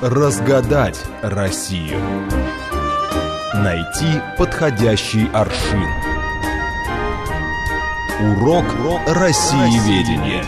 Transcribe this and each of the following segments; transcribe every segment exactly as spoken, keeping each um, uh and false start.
Разгадать Россию. Найти подходящий аршин. Урок Россиеведения.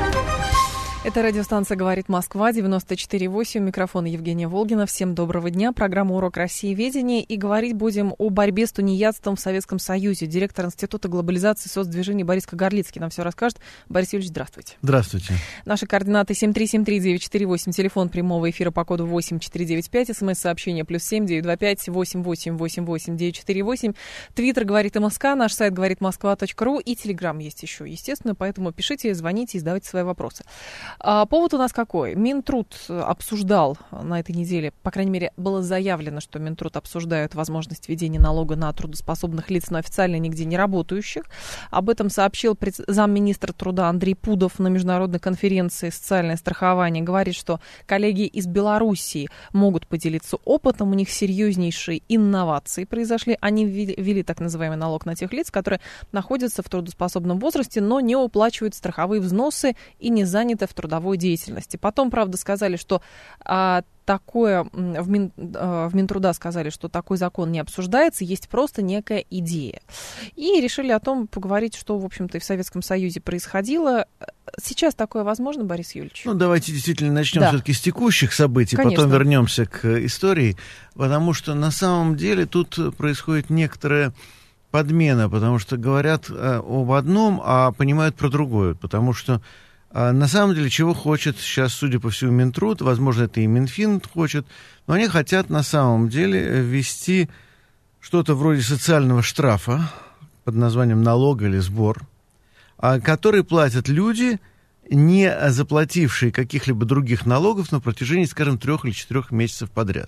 Это радиостанция «Говорит Москва», девяносто четыре восемь, микрофон Евгения Волгина. Всем доброго дня. Программа «Урок Россиеведения». И говорить будем о борьбе с тунеядством в Советском Союзе. Директор Института глобализации и соцдвижения Борис Кагарлицкий нам все расскажет. Борис Юрьевич, здравствуйте. Здравствуйте. Наши координаты семь три семь три девять четыре восемь, телефон прямого эфира по коду восемь четыре девять пять, смс-сообщение плюс семь девять два пять восемь восемь восемь восемь девять четыре восемь. Твиттер «Говорит МСК», наш сайт говорит москва точка ру и Телеграм есть еще, естественно, поэтому пишите, звоните и задавайте свои вопросы. А повод у нас какой? Минтруд обсуждал на этой неделе, по крайней мере, было заявлено, что Минтруд обсуждает возможность введения налога на трудоспособных лиц, но официально нигде не работающих. Об этом сообщил замминистра труда Андрей Пудов на международной конференции «Социальное страхование». Говорит, что коллеги из Белоруссии могут поделиться опытом, у них серьезнейшие инновации произошли. Они ввели так называемый налог на тех лиц, которые находятся в трудоспособном возрасте, но не уплачивают страховые взносы и не заняты в трудовой деятельности. Потом, правда, сказали, что а, такое, в, Мин, а, в Минтруда сказали, что такой закон не обсуждается, есть просто некая идея. И решили о том поговорить, что, в общем-то, и в Советском Союзе происходило. Сейчас такое возможно, Борис Юрьевич? Ну, давайте действительно начнем да. все-таки с текущих событий, Конечно. Потом вернемся к истории, потому что на самом деле тут происходит некоторая подмена, потому что говорят об одном, а понимают про другое, потому что на самом деле, чего хочет сейчас, судя по всему, Минтруд, возможно, это и Минфин хочет, но они хотят на самом деле ввести что-то вроде социального штрафа под названием налог или сбор, который платят люди, не заплатившие каких-либо других налогов на протяжении, скажем, трех или четырех месяцев подряд.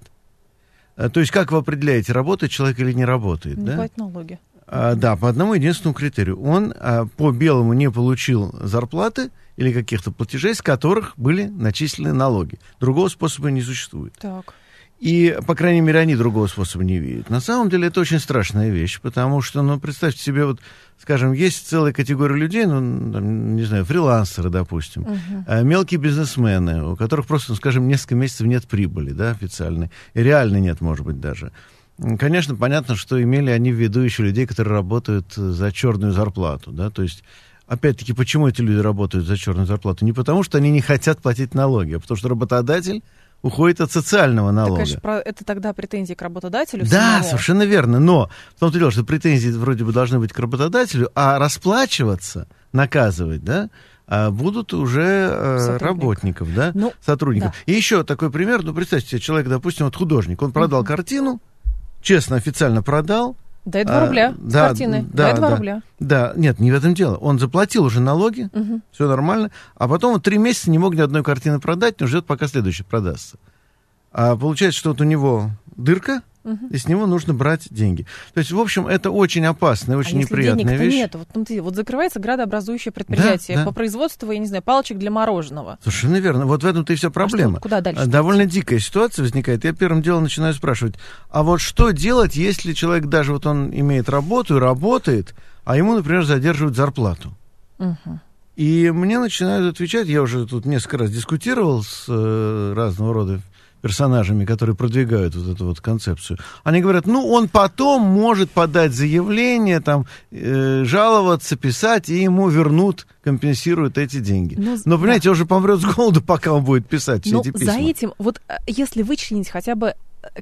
То есть, как вы определяете, работает человек или не работает? Не да? платит налоги. А, да, по одному единственному критерию. Он а, по белому не получил зарплаты или каких-то платежей, с которых были начислены налоги. Другого способа не существует. Так. И, по крайней мере, они другого способа не видят. На самом деле это очень страшная вещь, потому что, ну, представьте себе, вот, скажем, есть целая категория людей, ну, там, не знаю, фрилансеры, допустим, uh-huh. мелкие бизнесмены, у которых просто, ну, скажем, несколько месяцев нет прибыли, да, официальной, и реально нет, может быть, даже. Конечно, понятно, что имели они в виду еще людей, которые работают за черную зарплату, да, то есть, опять-таки, почему эти люди работают за черную зарплату? Не потому, что они не хотят платить налоги, а потому что работодатель уходит от социального налога. Так, конечно, это тогда претензии к работодателю? Да, самому. Совершенно верно, но в том-то дело, что претензии вроде бы должны быть к работодателю, а расплачиваться, наказывать, да, будут уже Сотрудник. работников, да, ну, сотрудников. Да. И еще такой пример, ну, представьте себе, человек, допустим, вот художник, он продал uh-huh. картину, честно, официально продал. Дай два рубля а, с да, картины. Да, Дай два да, рубля. Да, нет, не в этом дело. Он заплатил уже налоги, угу. все нормально, а потом вот три месяца не мог ни одной картины продать, но ждет, пока следующий продастся. А получается, что вот у него дырка, угу. и с него нужно брать деньги. То есть, в общем, это очень опасная, очень а неприятная вещь. Нет, вот, вот закрывается градообразующее предприятие да, да. по производству, я не знаю, палочек для мороженого. Совершенно верно. Вот в этом-то и вся проблема. А что, куда дальше? Довольно идти? дикая ситуация возникает. Я первым делом начинаю спрашивать, а вот что делать, если человек даже вот он имеет работу и работает, а ему, например, задерживают зарплату? Угу. И мне начинают отвечать, я уже тут несколько раз дискутировал с э, разного рода персонажами, которые продвигают вот эту вот концепцию. Они говорят, ну, он потом может подать заявление, там, э, жаловаться, писать, и ему вернут, компенсируют эти деньги. Но, Но понимаете, да. он же помрет с голоду, пока он будет писать все Но эти письма. За этим, вот если вычленить хотя бы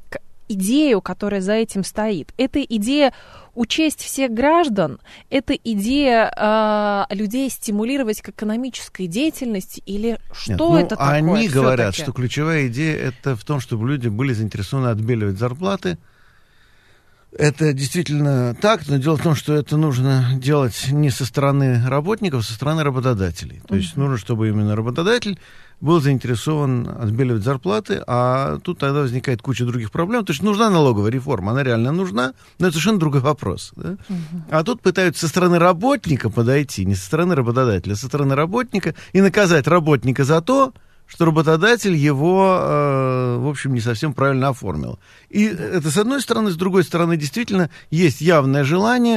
идею, которая за этим стоит, это идея учесть всех граждан, это идея э, людей стимулировать к экономической деятельности или что Нет, ну, это такое? Они говорят, все-таки? Что ключевая идея это в том, чтобы люди были заинтересованы отбеливать зарплаты. Это действительно так, но дело в том, что это нужно делать не со стороны работников, а со стороны работодателей. То есть uh-huh. нужно, чтобы именно работодатель был заинтересован отбеливать зарплаты, а тут тогда возникает куча других проблем. То есть нужна налоговая реформа, она реально нужна, но это совершенно другой вопрос. Да? Uh-huh. А тут пытаются со стороны работника подойти, не со стороны работодателя, а со стороны работника и наказать работника за то, что работодатель его, э, в общем, не совсем правильно оформил. И это с одной стороны, с другой стороны, действительно есть явное желание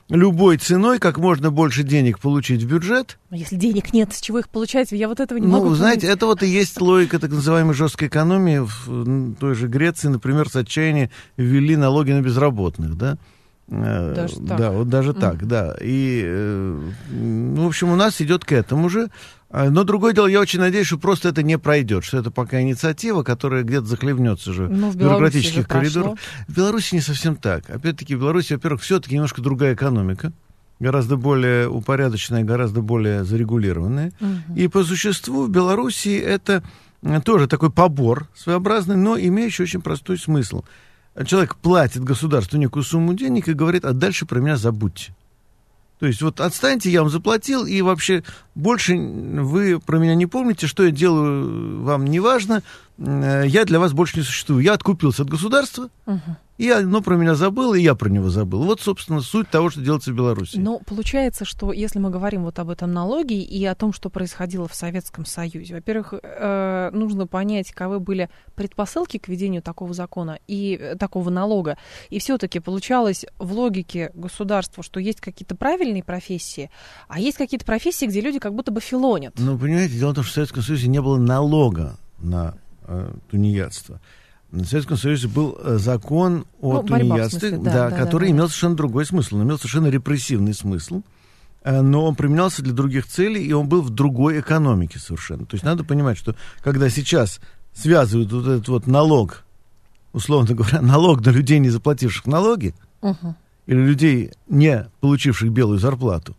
любой ценой как можно больше денег получить в бюджет. Если денег нет, с чего их получать? Я вот этого не ну, могу понять. Ну, знаете, это вот и есть логика так называемой жесткой экономии. В той же Греции, например, с отчаяния ввели налоги на безработных, да? Даже так? Да, вот даже mm. так, да. И, ну, в общем, у нас идет к этому же. Но другое дело, я очень надеюсь, что просто это не пройдет, что это пока инициатива, которая где-то захлебнется же в бюрократических коридорах. В Беларуси не совсем так. Опять-таки, в Беларуси, во-первых, все-таки немножко другая экономика, гораздо более упорядоченная, гораздо более зарегулированная. Mm-hmm. И по существу в Беларуси это тоже такой побор своеобразный, но имеющий очень простой смысл. Человек платит государству некую сумму денег и говорит, а дальше про меня забудьте. То есть вот отстаньте, я вам заплатил, и вообще больше вы про меня не помните, что я делаю, вам не важно, я для вас больше не существую. Я откупился от государства, угу. и оно про меня забыло, и я про него забыл. Вот, собственно, суть того, что делается в Беларуси. Но получается, что если мы говорим вот об этом налоге и о том, что происходило в Советском Союзе, во-первых, э, нужно понять, каковы были предпосылки к введению такого закона и такого налога. И все-таки получалось в логике государства, что есть какие-то правильные профессии, а есть какие-то профессии, где люди как будто бы филонят. Ну, понимаете, дело в том, что в Советском Союзе не было налога на э, тунеядство. В Советском Союзе был закон о ну, тунеядстве, да, да, да, который да, да, имел совершенно другой смысл. Он имел совершенно репрессивный смысл, но он применялся для других целей, и он был в другой экономике совершенно. То есть надо понимать, что когда сейчас связывают вот этот вот налог, условно говоря, налог на людей, не заплативших налоги, угу. или людей, не получивших белую зарплату,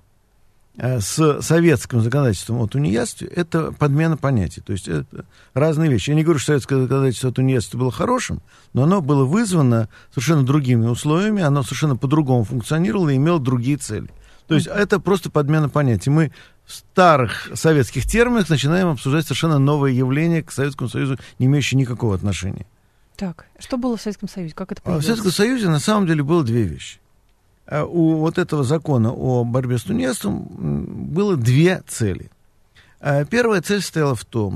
с советским законодательством о тунеядстве, это подмена понятий. То есть это разные вещи. Я не говорю, что советское законодательство о тунеядстве было хорошим, но оно было вызвано совершенно другими условиями, оно совершенно по-другому функционировало и имело другие цели. То есть это просто подмена понятий. Мы в старых советских терминах начинаем обсуждать совершенно новое явление к Советскому Союзу, не имеющее никакого отношения. Так, что было в Советском Союзе? Как это появилось? В Советском Союзе на самом деле было две вещи. У вот этого закона о борьбе с тунеядством было две цели. Первая цель состояла в том,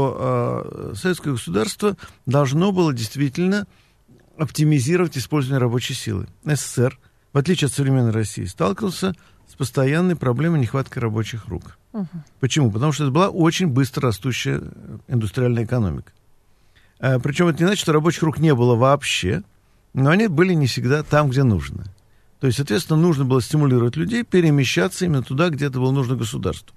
что советское государство должно было действительно оптимизировать использование рабочей силы. СССР, в отличие от современной России, сталкивался с постоянной проблемой нехватки рабочих рук. Угу. Почему? Потому что это была очень быстро растущая индустриальная экономика. Причем это не значит, что рабочих рук не было вообще, но они были не всегда там, где нужно. То есть, соответственно, нужно было стимулировать людей перемещаться именно туда, где это было нужно государству.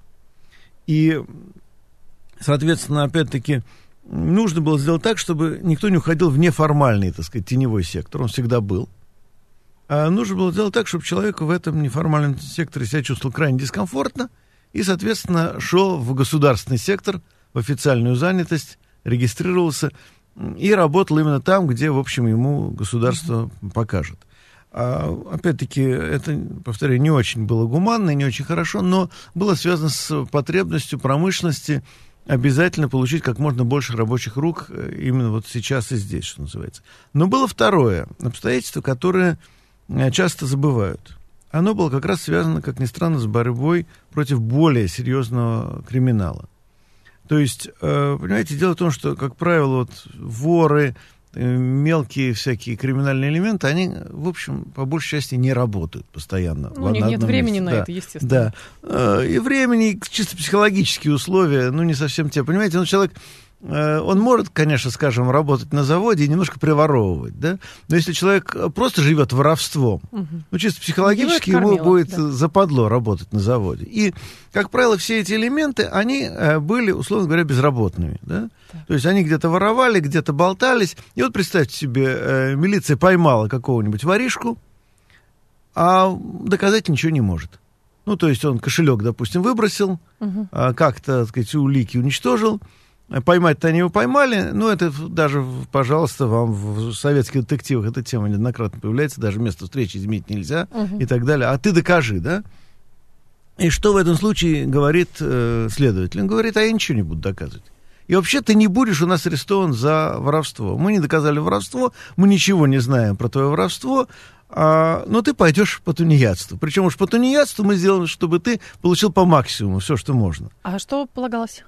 И, соответственно, опять-таки, нужно было сделать так, чтобы никто не уходил в неформальный, так сказать, теневой сектор. Он всегда был. А нужно было сделать так, чтобы человек в этом неформальном секторе себя чувствовал крайне дискомфортно и, соответственно, шел в государственный сектор, в официальную занятость, регистрировался и работал именно там, где, в общем, ему государство покажет. А, опять-таки, это, повторяю, не очень было гуманно, не очень хорошо, но было связано с потребностью промышленности обязательно получить как можно больше рабочих рук именно вот сейчас и здесь, что называется. Но было второе обстоятельство, которое часто забывают. Оно было как раз связано, как ни странно, с борьбой против более серьезного криминала. То есть, понимаете, дело в том, что, как правило, вот воры, мелкие всякие криминальные элементы, они, в общем, по большей части не работают постоянно. Ну, нет, нет времени месте. на да, это, естественно. Да. И времени, и чисто психологические условия, ну, не совсем те. Понимаете, ну, человек, он может, конечно, скажем, работать на заводе и немножко приворовывать, да, но если человек просто живет воровством, угу. ну, чисто психологически ему, ему будет да. западло работать на заводе. И, как правило, все эти элементы, они были, условно говоря, безработными, да. Так. То есть они где-то воровали, где-то болтались. И вот представьте себе, э, милиция поймала какого-нибудь воришку, а доказать ничего не может. Ну, то есть он кошелек, допустим, выбросил, угу. а как-то, так сказать, улики уничтожил. Поймать-то они его поймали. Ну, это даже, пожалуйста, вам в советских детективах эта тема неоднократно появляется. Даже место встречи изменить нельзя угу. и так далее. А ты докажи, да? И что в этом случае говорит э, следователь? Он говорит, а я ничего не буду доказывать. И вообще ты не будешь у нас арестован за воровство. Мы не доказали воровство, мы ничего не знаем про твое воровство, а, но ты пойдешь по тунеядству. Причем уж по тунеядству мы сделаем, чтобы ты получил по максимуму все, что можно. А что полагалось?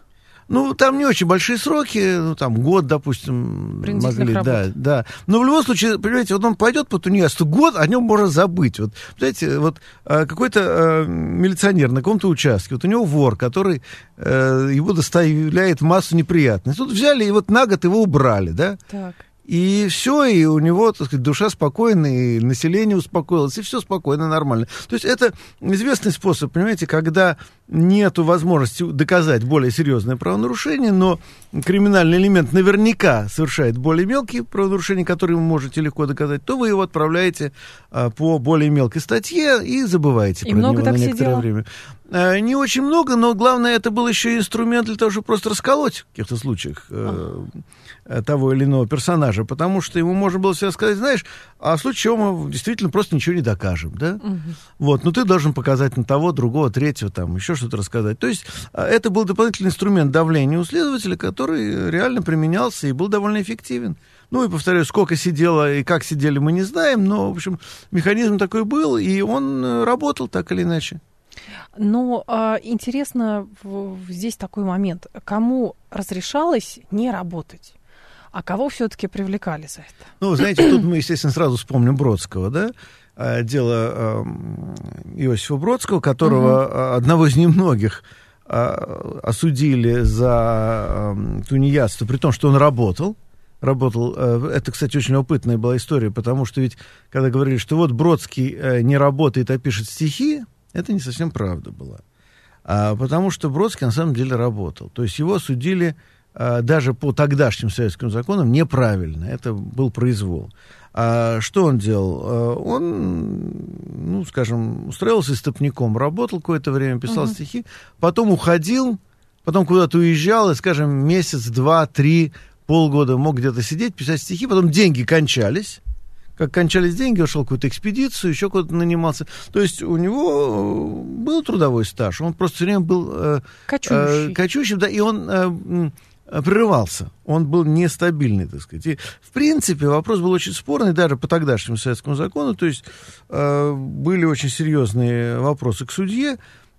Ну, там не очень большие сроки, ну, там, год, допустим, могли, работ. да, да. Но в любом случае, понимаете, вот он пойдет по тунеядству, год о нем можно забыть. Вот, знаете, вот какой-то милиционер на каком-то участке, вот у него вор, который его доставляет массу неприятностей. Тут взяли и вот на год его убрали, да? Так. И все, и у него, так сказать, душа спокойна, и население успокоилось, и все спокойно, нормально. То есть это известный способ, понимаете, когда нету возможности доказать более серьезное правонарушение, но криминальный элемент наверняка совершает более мелкие правонарушения, которые вы можете легко доказать, то вы его отправляете а, по более мелкой статье и забываете и про много него так на некоторое сидело? время. А, не очень много, но главное, это был еще инструмент для того, чтобы просто расколоть в каких-то случаях э, того или иного персонажа, потому что ему можно было всегда сказать, знаешь, а в случае чего мы действительно просто ничего не докажем, да? Угу. Вот, но ты должен показать на того, другого, третьего, там, еще что-то рассказать. То есть это был дополнительный инструмент давления у следователя, который реально применялся и был довольно эффективен. Ну и, повторяю, сколько сидело и как сидели, мы не знаем, но, в общем, механизм такой был, и он работал так или иначе. Но а, интересно в, здесь такой момент. Кому разрешалось не работать? А кого все-таки привлекали за это? Ну, знаете, тут мы, естественно, сразу вспомним Бродского, да? Дело Иосифа Бродского, которого угу. одного из немногих осудили за тунеядство, при том, что он работал. Работал. Это, кстати, очень опытная была история, потому что ведь, когда говорили, что вот Бродский не работает, а пишет стихи, это не совсем правда была. А, потому что Бродский на самом деле работал. То есть его осудили а, даже по тогдашним советским законам неправильно. Это был произвол. А что он делал? А, он, ну, скажем, устроился истопником, работал какое-то время, писал uh-huh. стихи, потом уходил, потом куда-то уезжал, и, скажем, месяц, два, три, полгода мог где-то сидеть, писать стихи, потом деньги кончались. Как кончались деньги, ушел в какую-то экспедицию, еще куда-то нанимался. То есть у него был трудовой стаж, он просто все время был э, кочующий. Э, кочующий, да, и он э, э, прерывался, он был нестабильный, так сказать. И, в принципе, вопрос был очень спорный, даже по тогдашнему советскому закону, то есть э, были очень серьезные вопросы к судье.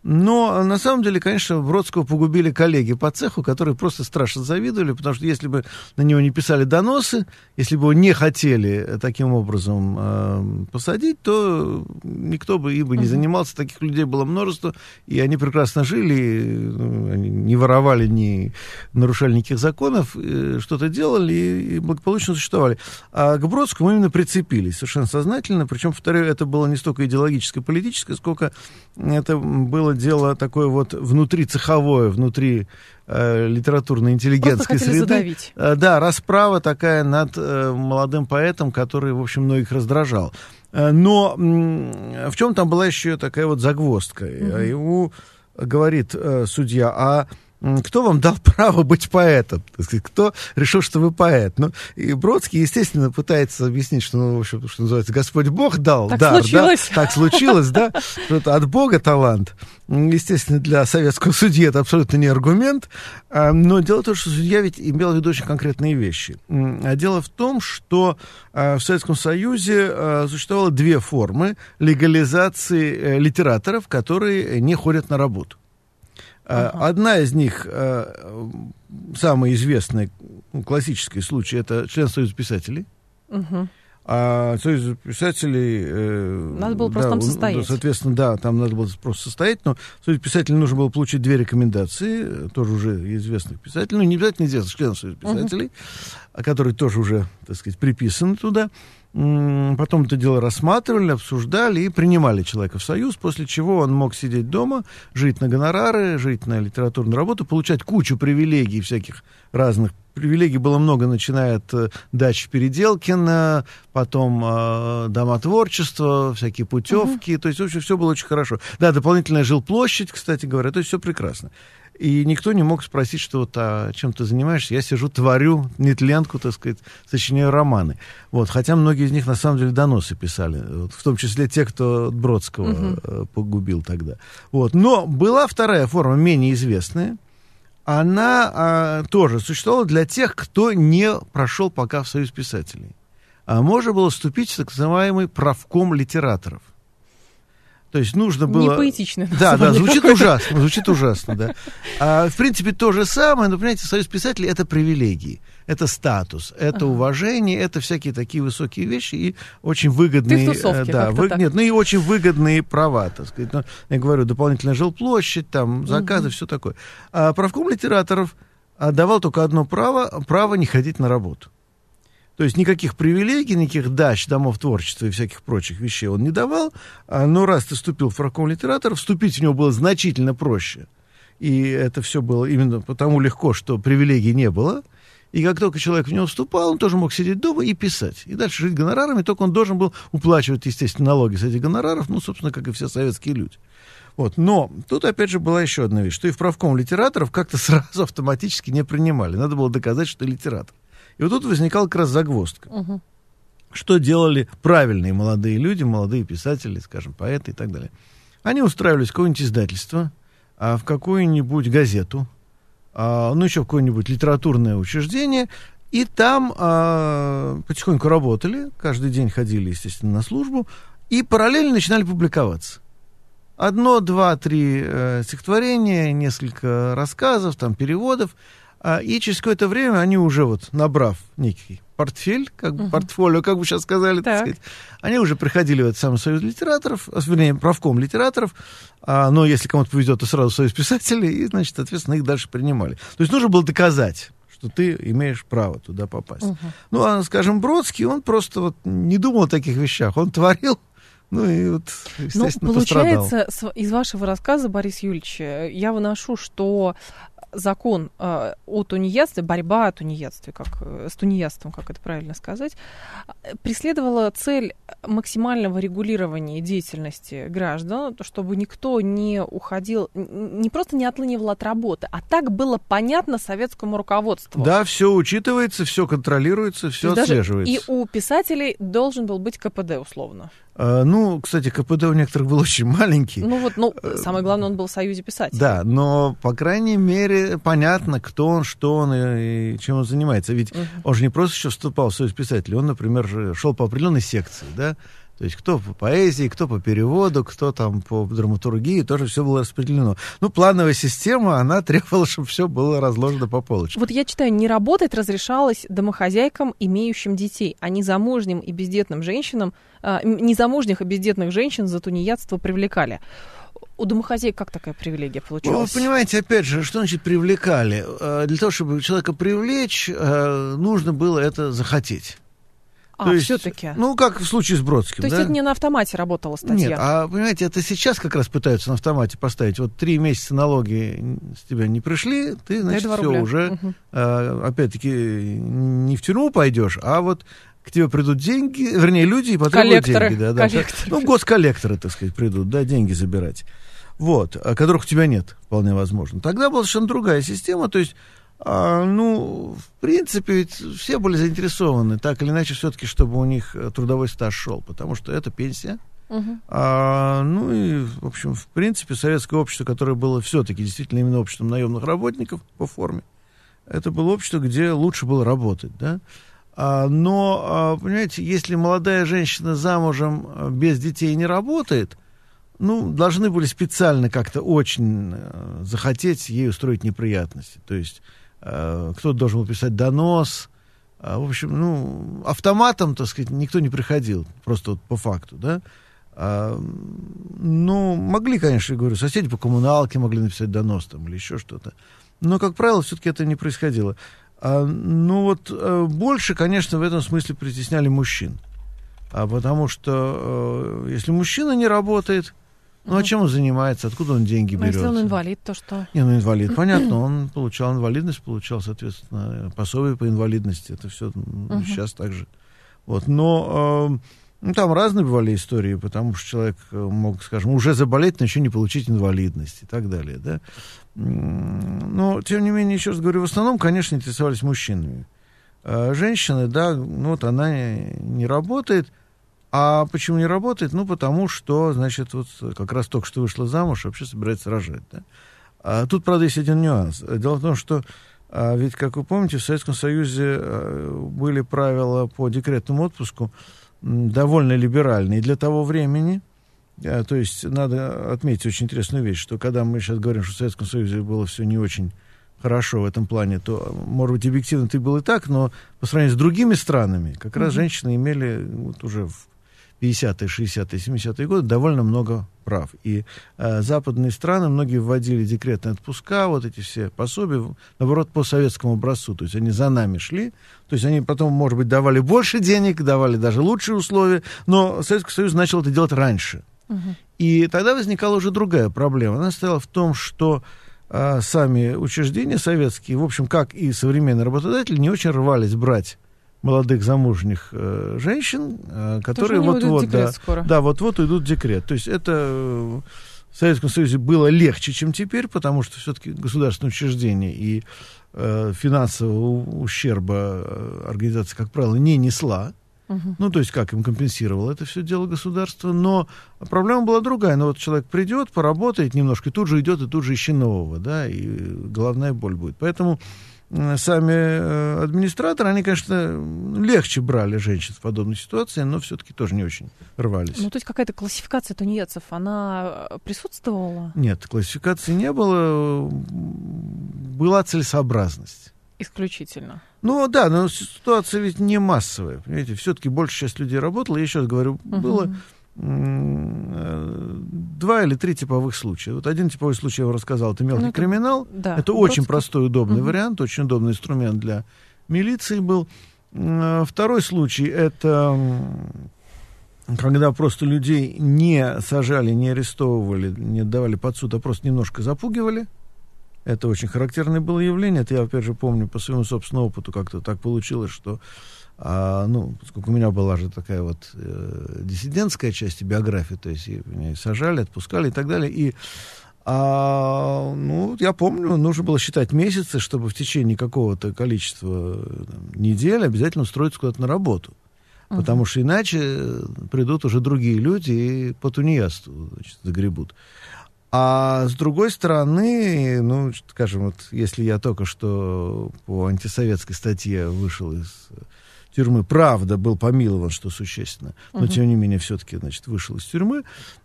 Но, на самом деле, конечно, Бродского погубили коллеги по цеху, которые просто страшно завидовали, потому что если бы на него не писали доносы, если бы его не хотели таким образом э, посадить, то никто бы им бы не занимался. Таких людей было множество, и они прекрасно жили, они не воровали, не нарушали никаких законов, что-то делали и благополучно существовали. А к Бродскому именно прицепились совершенно сознательно, причем, повторяю, это было не столько идеологическое, политическое, сколько это было дело такое вот внутри цеховое, внутри э, литературно-интеллигентской среды. Э, да, расправа такая над э, молодым поэтом, который, в общем, многих раздражал. Э, но э, в чем там была еще такая вот загвоздка? Mm-hmm. Ему говорит э, судья, а кто вам дал право быть поэтом? Кто решил, что вы поэт? Ну, и Бродский, естественно, пытается объяснить, что, ну, в общем, что называется, Господь Бог дал так дар, случилось. Да? Так случилось, да, что это от Бога талант. Естественно, для советского судьи это абсолютно не аргумент, но дело в том, что судья ведь имел в виду очень конкретные вещи. А дело в том, что в Советском Союзе существовало две формы легализации литераторов, которые не ходят на работу. Ага. Одна из них, самый известный классический случай, это член Союза писателей. Угу. А Союз писателей... Надо было просто да, там состоять. Соответственно, да, там надо было просто состоять, но Союз писателей нужно было получить две рекомендации, тоже уже известных писателей, ну, не обязательно известных членов Союза писателей, угу. которые тоже уже, так сказать, приписаны туда. Потом это дело рассматривали, обсуждали и принимали человека в союз, после чего он мог сидеть дома, жить на гонорары, жить на литературную работу, получать кучу привилегий всяких разных. Привилегий было много, начиная от э, дач в Переделкино, потом э, дома творчества, всякие путевки, uh-huh. то есть, в общем, все было очень хорошо. Да, дополнительная жилплощадь, кстати говоря, то есть все прекрасно. И никто не мог спросить, что вот, а чем ты занимаешься? Я сижу, творю нетленку, так сказать, сочиняю романы. Вот, хотя многие из них, на самом деле, доносы писали, вот, в том числе те, кто Бродского uh-huh. погубил тогда. Вот. Но была вторая форма, менее известная. Она а, тоже существовала для тех, кто не прошел пока в Союз писателей. А можно было вступить в так называемый правком литераторов. То есть нужно было... Не поэтично. Да, да, звучит ужасно, звучит ужасно, да. А, в принципе, то же самое, но, понимаете, Союз писателей — это привилегии, это статус, это ага. уважение, это всякие такие высокие вещи и очень выгодные... Ты в тусовке, да, вы, нет, ну и очень выгодные права, так сказать. Ну, я говорю, дополнительная жилплощадь, там, заказы, угу. все такое. А правком литераторов давал только одно право, право не ходить на работу. То есть никаких привилегий, никаких дач, домов творчества и всяких прочих вещей он не давал. Но раз ты вступил в правком литераторов, вступить в него было значительно проще. И это все было именно потому легко, что привилегий не было. И как только человек в него вступал, он тоже мог сидеть дома и писать. И дальше жить гонорарами, только он должен был уплачивать, естественно, налоги с этих гонораров, ну, собственно, как и все советские люди. Вот. Но тут, опять же, была еще одна вещь, что и в правком литераторов как-то сразу автоматически не принимали. Надо было доказать, что ты литератор. И вот тут возникала как раз загвоздка. Угу. Что делали правильные молодые люди, молодые писатели, скажем, поэты и так далее. Они устраивались в какое-нибудь издательство, в какую-нибудь газету, ну, еще в какое-нибудь литературное учреждение, и там а, потихоньку работали, каждый день ходили, естественно, на службу, и параллельно начинали публиковаться. Одно, два, три э, стихотворения, несколько рассказов, там, переводов. И через какое-то время они уже вот, набрав некий портфель, как бы, uh-huh. портфолио, как бы сейчас сказали, так. так сказать, они уже приходили в этот самый союз литераторов, вернее, правком литераторов, а, но если кому-то повезет, то сразу союз писателей, и, значит, соответственно, их дальше принимали. То есть нужно было доказать, что ты имеешь право туда попасть. Uh-huh. Ну, а, скажем, Бродский, он просто вот не думал о таких вещах, он творил. Ну и вот, естественно, ну, получается, пострадал. Из вашего рассказа, Борис Юльевич, я выношу, что закон э, о тунеядстве, борьба о тунеядстве, как, э, с тунеядством, как это правильно сказать, преследовала цель максимального регулирования деятельности граждан, чтобы никто не уходил, не просто не отлынивал от работы, а так было понятно советскому руководству. Да, все учитывается, все контролируется, все отслеживается. И у писателей должен был быть ка пэ дэ, условно. Ну, кстати, ка пэ дэ у некоторых был очень маленький. Ну вот, ну, самое главное, он был в Союзе писателей. Да, но, по крайней мере, понятно, кто он, что он и, и чем он занимается. Ведь uh-huh. он же не просто еще вступал в Союз писателей, он, например, же шел по определенной секции, да? То есть кто по поэзии, кто по переводу, кто там по драматургии, тоже все было распределено. Ну, плановая система, она требовала, чтобы все было разложено по полочкам. Вот я читаю, не работать разрешалось домохозяйкам, имеющим детей, а незамужним и бездетным женщинам, а, незамужних и бездетных женщин за тунеядство привлекали. У домохозяек как такая привилегия получилась? Вы понимаете, опять же, что значит привлекали? Для того, чтобы человека привлечь, нужно было это захотеть. А, То есть, все-таки. Ну, как в случае с Бродским. То есть да? это не на автомате работала статья? Нет, а, понимаете, это сейчас как раз пытаются на автомате поставить. Вот три месяца налоги с тебя не пришли, ты, значит, все уже, угу. а, опять-таки, не в тюрьму пойдешь, а вот к тебе придут деньги, вернее, люди и потребуют деньги. Да, да. Ну, госколлекторы, так сказать, придут, да, деньги забирать. Вот, которых у тебя нет, вполне возможно. Тогда была совершенно другая система, то есть А, ну, в принципе, ведь все были заинтересованы, так или иначе, все-таки, чтобы у них трудовой стаж шел, потому что это пенсия. Uh-huh. А, ну и, в общем, в принципе, советское общество, которое было все-таки действительно именно обществом наемных работников по форме, это было общество, где лучше было работать, да. А, но, а, понимаете, если молодая женщина замужем без детей не работает, ну, должны были специально как-то очень захотеть ей устроить неприятности, то есть кто-то должен был писать донос. В общем, ну, автоматом, так сказать, никто не приходил, просто вот по факту, да. Ну, могли, конечно, я говорю, соседи по коммуналке могли написать донос там или еще что-то. Но, как правило, все-таки это не происходило. Ну, вот больше, конечно, в этом смысле притесняли мужчин. Потому что если мужчина не работает, ну, а чем он занимается? Откуда он деньги берет? А если он инвалид, то что? Не, ну, инвалид, понятно, он получал инвалидность, получал, соответственно, пособие по инвалидности. Это все uh-huh. сейчас так же. Вот, но э, ну, там разные бывали истории, потому что человек мог, скажем, уже заболеть, но еще не получить инвалидность и так далее, да. Но, тем не менее, еще раз говорю, в основном, конечно, интересовались мужчинами. А женщины, да, ну, вот она не работает. А почему не работает? Ну, потому что, значит, вот как раз только что вышла замуж, вообще собирается рожать, да? А тут, правда, есть один нюанс. Дело в том, что, а, ведь, как вы помните, в Советском Союзе а, были правила по декретному отпуску м, довольно либеральные для того времени. То есть надо отметить очень интересную вещь, что когда мы сейчас говорим, что в Советском Союзе было все не очень хорошо в этом плане, то, может быть, объективно это было и так, но по сравнению с другими странами, как раз mm-hmm. женщины имели вот уже в пятидесятые, шестидесятые, семидесятые годы довольно много прав. И э, западные страны, многие вводили декретные отпуска, вот эти все пособия, наоборот, по советскому образцу. То есть они за нами шли, то есть они потом, может быть, давали больше денег, давали даже лучшие условия, но Советский Союз начал это делать раньше. Uh-huh. И тогда возникала уже другая проблема. Она стояла в том, что а, сами учреждения советские, в общем, как и современные работодатели, не очень рвались брать молодых замужних э, женщин, э, которые вот-вот, да, да, вот-вот уйдут в декрет. То есть это в Советском Союзе было легче, чем теперь, потому что все-таки государственные учреждения и э, финансового ущерба организация, как правило, не несла. Uh-huh. Ну, то есть, как им компенсировало это все дело государства. Но проблема была другая. Ну, вот человек придет, поработает немножко, и тут же идет, и тут же ищи нового, да, и головная боль будет. Поэтому сами администраторы, они, конечно, легче брали женщин в подобной ситуации, но все-таки тоже не очень рвались. Ну, то есть какая-то классификация тунеядцев, она присутствовала? Нет, классификации не было. Была целесообразность. Исключительно. Ну да, но ситуация ведь не массовая, понимаете, все-таки большая часть людей работала, я еще раз говорю, uh-huh. было м- два или три типовых случая. Вот один типовой случай я вам рассказал, это мелкий ну, криминал, да, это очень простой, удобный uh-huh. вариант, очень удобный инструмент для милиции был. Второй случай, это когда просто людей не сажали, не арестовывали, не отдавали под суд, а просто немножко запугивали. Это очень характерное было явление. Это я, опять же, помню по своему собственному опыту, как-то так получилось, что, а, ну, поскольку у меня была же такая вот э, диссидентская часть биографии, то есть меня сажали, отпускали и так далее, и, а, ну, я помню, нужно было считать месяцы, чтобы в течение какого-то количества там, недель обязательно устроиться куда-то на работу. Uh-huh. Потому что иначе придут уже другие люди и по тунеядству, значит, загребут. А с другой стороны, ну, скажем, вот если я только что по антисоветской статье вышел из тюрьмы, правда, был помилован, что существенно, но, uh-huh. тем не менее, все-таки, значит, вышел из тюрьмы,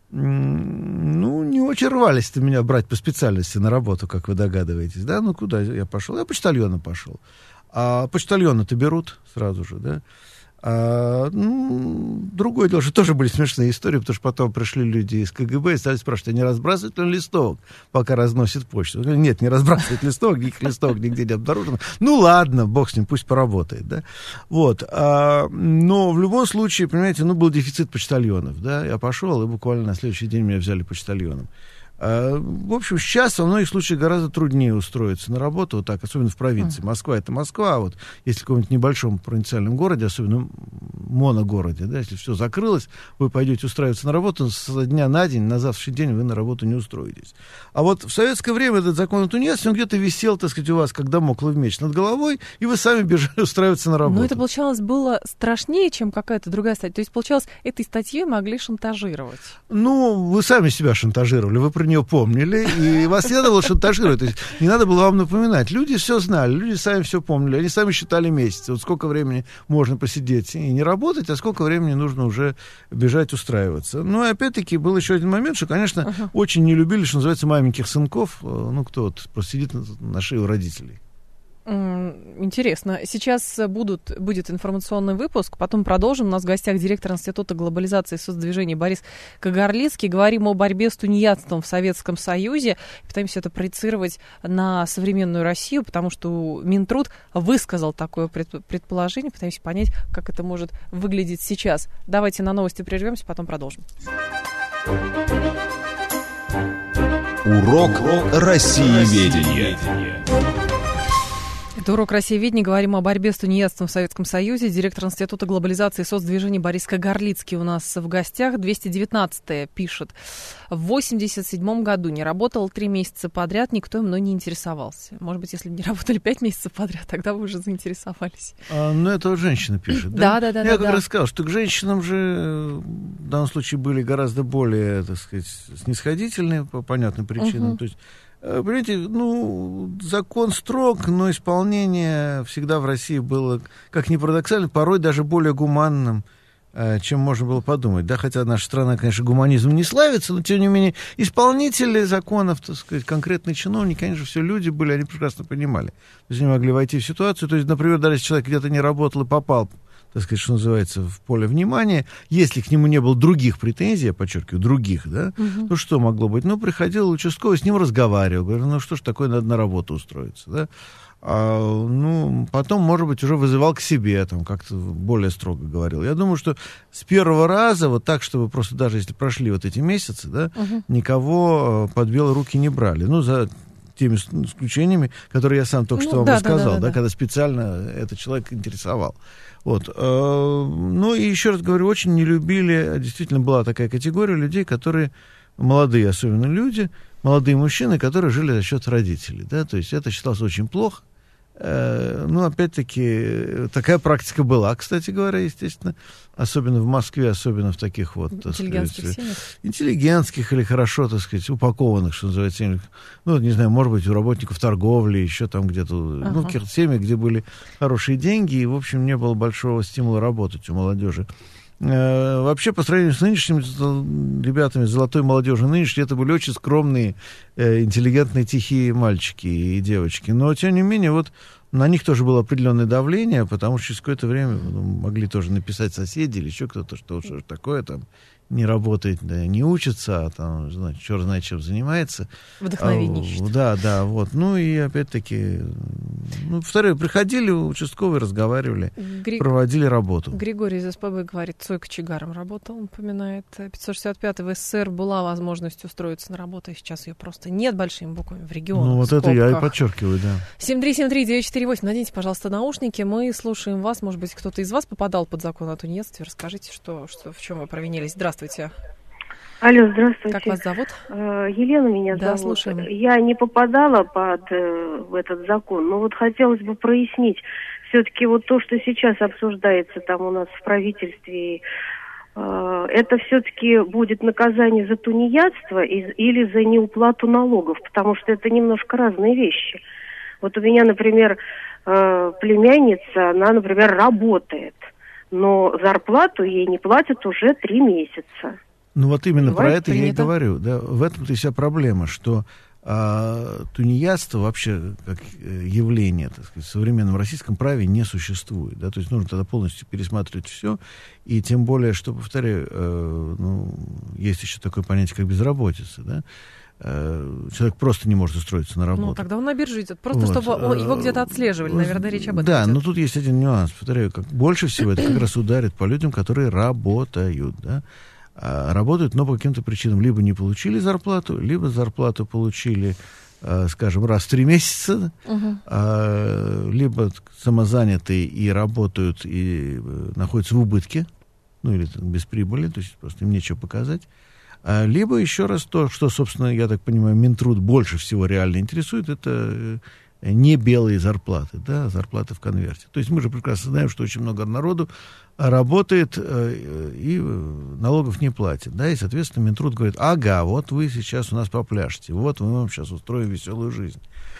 ну, не очень рвались-то меня брать по специальности на работу, как вы догадываетесь, да, ну, куда я пошел? Я почтальоном пошел. А почтальона-то берут сразу же, да. А, ну, другое дело, что тоже были смешные истории, потому что потом пришли люди из ка гэ бэ и стали спрашивать, а не разбрасывает ли он листовок, пока разносит почту? Говорю, нет, не разбрасывает листовок, никаких листовок нигде не обнаружено. Ну, ладно, бог с ним, пусть поработает, да. Вот, а, но в любом случае, понимаете, ну, был дефицит почтальонов, да, я пошел, и буквально на следующий день меня взяли почтальоном. В общем, сейчас во многих случаях гораздо труднее устроиться на работу, вот так, особенно в провинции. Москва — это Москва, а вот если в каком-нибудь небольшом провинциальном городе, особенно моногороде, да, если все закрылось, вы пойдете устраиваться на работу, с дня на день, на завтрашний день вы на работу не устроитесь. А вот в советское время этот закон о тунеядстве, он где-то висел, так сказать, у вас, как дамоклов меч над головой, и вы сами бежали устраиваться на работу. Но это, получалось, было страшнее, чем какая-то другая статья. То есть, получалось, этой статьей могли шантажировать. Ну, вы сами себя шантажировали, вы про нее помнили, и вас не надо было шантажировать, то есть не надо было вам напоминать. Люди все знали, люди сами все помнили, они сами считали месяцы, вот сколько времени можно посидеть и не работать, а сколько времени нужно уже бежать устраиваться. Ну, и опять-таки был еще один момент, что, конечно, uh-huh. очень не любили, что называется, маменьких сынков, ну, кто вот просто сидит на, на шее у родителей. Интересно. Сейчас будут, будет информационный выпуск, потом продолжим. У нас в гостях директор Института глобализации и соцдвижения Борис Кагарлицкий. Говорим о борьбе с тунеядством в Советском Союзе. Пытаемся это проецировать на современную Россию, потому что Минтруд высказал такое предположение. Пытаемся понять, как это может выглядеть сейчас. Давайте на новости прервемся, потом продолжим. Урок Россиеведения. Это урок Россиеведения. Говорим о борьбе с тунеядством в Советском Союзе. Директор Института глобализации и соцдвижения Борис Кагарлицкий у нас в гостях. двести девятнадцатое пишет. В восемьдесят седьмом году не работал три месяца подряд, никто мной не интересовался. Может быть, если бы не работали пять месяцев подряд, тогда вы уже заинтересовались. А, ну, это вот женщина пишет, да? Да, да, да. Я да, как да. раз сказал, что к женщинам же в данном случае были гораздо более, так сказать, снисходительные по понятным причинам. Угу. То есть, понимаете, ну, закон строг, но исполнение всегда в России было, как ни парадоксально, порой даже более гуманным, чем можно было подумать, да, хотя наша страна, конечно, гуманизмом не славится, но, тем не менее, исполнители законов, так сказать, конкретные чиновники, они же все люди были, они прекрасно понимали, то есть они могли войти в ситуацию, то есть, например, даже если человек где-то не работал и попал, так сказать, что называется, в поле внимания, если к нему не было других претензий, я подчеркиваю, других, да, угу. то что могло быть? Ну, приходил участковый, с ним разговаривал, говорил, ну, что ж такое, надо на работу устроиться, да, А, ну, потом, может быть, уже вызывал к себе, там, как-то более строго говорил. Я думаю, что с первого раза, вот так, чтобы просто даже если прошли вот эти месяцы, да, uh-huh. никого под белые руки не брали. Ну, за теми исключениями, которые я сам только ну, что вам да, рассказал, да, да, да, да, когда специально этот человек интересовал. Вот. Ну, и еще раз говорю, очень не любили, действительно была такая категория людей, которые, молодые особенно люди, молодые мужчины, которые жили за счет родителей, да, то есть это считалось очень плохо. Ну, опять-таки, такая практика была, кстати говоря, естественно, особенно в Москве, особенно в таких вот, так интеллигентских сказать, семьях. Интеллигентских или хорошо, так сказать, упакованных, что называется, семьях. Ну, не знаю, может быть, у работников торговли, еще там где-то, ага. ну, в каких-то семьях, где были хорошие деньги, и, в общем, не было большого стимула работать у молодежи. Вообще, по сравнению с нынешними ребятами, золотой молодежи нынешней, это были очень скромные, интеллигентные, тихие мальчики и девочки. Но, тем не менее, вот на них тоже было определенное давление, потому что через какое-то время могли тоже написать соседи или еще кто-то, что что такое там, не работает, да, не учится, а там, значит, черт знает, чем занимается. Вдохновение. А, да, да, вот. Ну и опять-таки, ну, повторяю, приходили участковые, разговаривали, Гри... проводили работу. Григорий из СПБ говорит, Цой кочегаром работал, он упоминает. пятьсот шестьдесят пятый в СССР была возможность устроиться на работу, и сейчас ее просто нет большими буквами в регионах. Ну вот это я и подчеркиваю, да. семь три семь три девять четыре восемь, наденьте, пожалуйста, наушники, мы слушаем вас, может быть, кто-то из вас попадал под закон о тунеядстве, расскажите, что, что, в чем вы провинились. Здравствуйте. Здравствуйте. Алло, здравствуйте. Как вас зовут? Елена меня да, зовут. Слушаем. Я не попадала под э, в этот закон, но вот хотелось бы прояснить. Все-таки вот то, что сейчас обсуждается там у нас в правительстве, э, это все-таки будет наказание за тунеядство из, или за неуплату налогов, потому что это немножко разные вещи. Вот у меня, например, э, племянница, она, например, работает. Но зарплату ей не платят уже три месяца. Ну вот именно Бывает про это принято. Я и говорю. Да, в этом-то и вся проблема, что а, тунеядство вообще как явление, так сказать, в современном российском праве не существует. Да, то есть нужно тогда полностью пересматривать все. И тем более, что, повторяю, э, ну, есть еще такое понятие, как безработица, да. Человек просто не может устроиться на работу. Ну, тогда он на биржу идет. Просто вот. чтобы его где-то отслеживали. Наверное, речь об этом Да, идет. но тут есть один нюанс. Повторяю, как больше всего это как раз ударит по людям, которые работают, да. А работают, но по каким-то причинам либо не получили зарплату, либо зарплату получили, скажем, раз в три месяца, угу. а, либо самозанятые и работают, и находятся в убытке, ну, или там, без прибыли, то есть просто им нечего показать. Либо еще раз то, что, собственно, я так понимаю, Минтруд больше всего реально интересует, это не белые зарплаты, да, зарплаты в конверте. То есть мы же прекрасно знаем, что очень много народу работает и налогов не платит, да, и, соответственно, Минтруд говорит, ага, вот вы сейчас у нас попляшете, вот мы вам сейчас устроим веселую жизнь.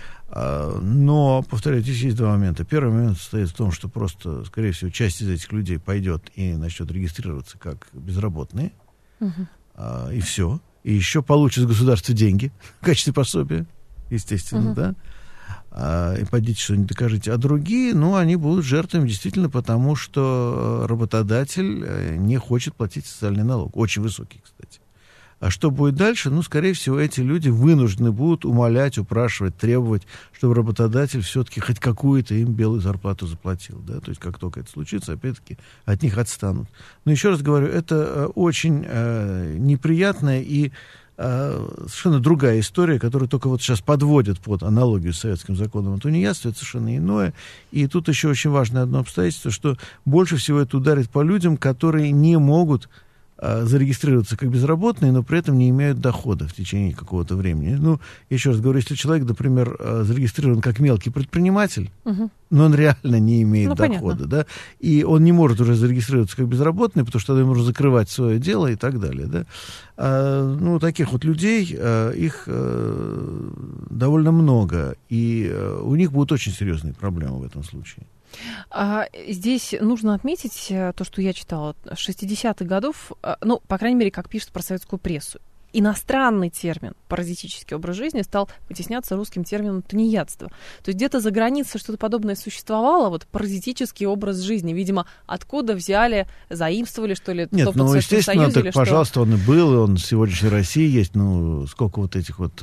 Но, повторяю, здесь есть два момента. Первый момент состоит в том, что просто, скорее всего, часть из этих людей пойдет и начнет регистрироваться как безработные, угу. И все. И еще получит с государства деньги в качестве пособия, естественно, uh-huh. да. А, и пойдите что-нибудь докажите. А другие, ну, они будут жертвами действительно потому, что работодатель не хочет платить социальный налог. Очень высокий, кстати. А что будет дальше? Ну, скорее всего, эти люди вынуждены будут умолять, упрашивать, требовать, чтобы работодатель все-таки хоть какую-то им белую зарплату заплатил. Да? То есть, как только это случится, опять-таки, от них отстанут. Но еще раз говорю, это э, очень э, неприятная и э, совершенно другая история, которую только вот сейчас подводят под аналогию с советским законом о тунеядстве. Это совершенно иное. И тут еще очень важное одно обстоятельство, что больше всего это ударит по людям, которые не могут зарегистрироваться как безработные, но при этом не имеют дохода в течение какого-то времени. Ну, еще раз говорю, если человек, например, зарегистрирован как мелкий предприниматель, угу. но он реально не имеет ну, дохода, да, и он не может уже зарегистрироваться как безработный, потому что тогда ему нужно закрывать свое дело и так далее, да. А, ну, таких вот людей, а, их а, довольно много, и а, у них будут очень серьезные проблемы в этом случае. А, здесь нужно отметить то, что я читала, шестидесятых годов, ну, по крайней мере, как пишут про советскую прессу, иностранный термин «паразитический образ жизни» стал вытесняться русским термином «тунеядство». То есть где-то за границей что-то подобное существовало, вот паразитический образ жизни. Видимо, откуда взяли, заимствовали, что ли, Нет, опыт ну, Советского естественно, Союза, так, или пожалуйста, что? он и был, и он в сегодняшней России есть, ну, сколько вот этих вот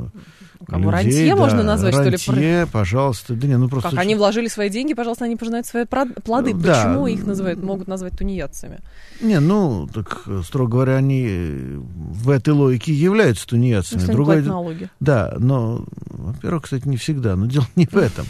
Кому, людей, рантье да, можно назвать, рантье, что ли? Пожалуйста. Да не, ну, просто... Как они вложили свои деньги, пожалуйста, они пожинают свои плоды. Да. Почему их называют, могут назвать тунеядцами? Не, ну, так, строго говоря, они в этой логике являются тунеядцами. Если Другое... они платят налоги. Да, но, во-первых, кстати, не всегда, но дело не в этом.